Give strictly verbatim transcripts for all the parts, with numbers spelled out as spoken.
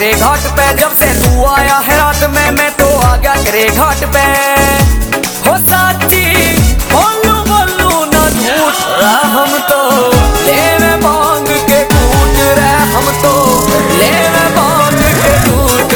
तेरे घाट पे, जब से तू आया है रात में मैं तो आ गया तेरे घाट पे। हो साची बोलू बोलू ना झूठ रे, हम तो ले में मांग के टूट रे, हम तो ले में मांग के टूट।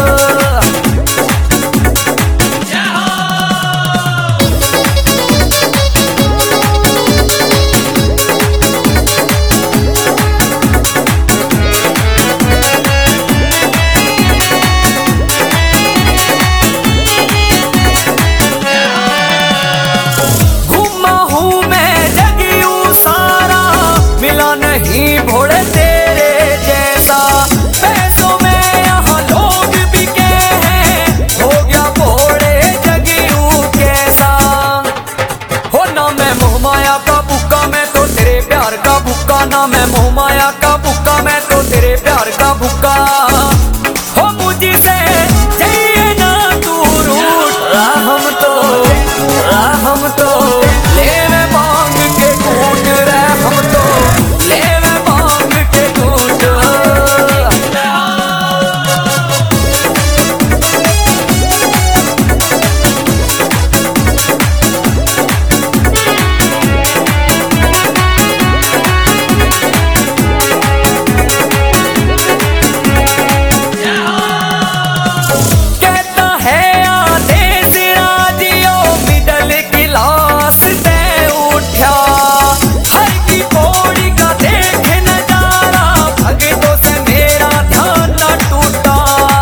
नहीं भोले तेरे जैसा, पैसों में यहाँ लोग बिके हैं, हो गया भोले जगियू कैसा। हो ना मैं मोह माया का भूखा, मैं तो तेरे प्यार का भूखा, ना मैं मोह माया का भूखा, मैं तो तेरे प्यार का भूखा। हो मुझसे चाहिए ना तू रूठ, हम तो हम तो ले में मांग के टूट रे, हम तो ले में मांग के टूट। कहता है आदेश राजियो मिडल क्लास से उठा, हर की पौड़ी का देख नजारा, भगतों से मेरा ध्यान न टूटा।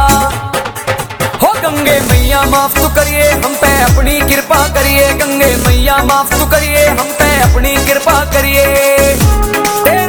हो गंगे मैया माफ तू करिए हम पे अपनी कृपा करिए, गंगे मैया माफ तू करिए हम पे अपनी कृपा करिए।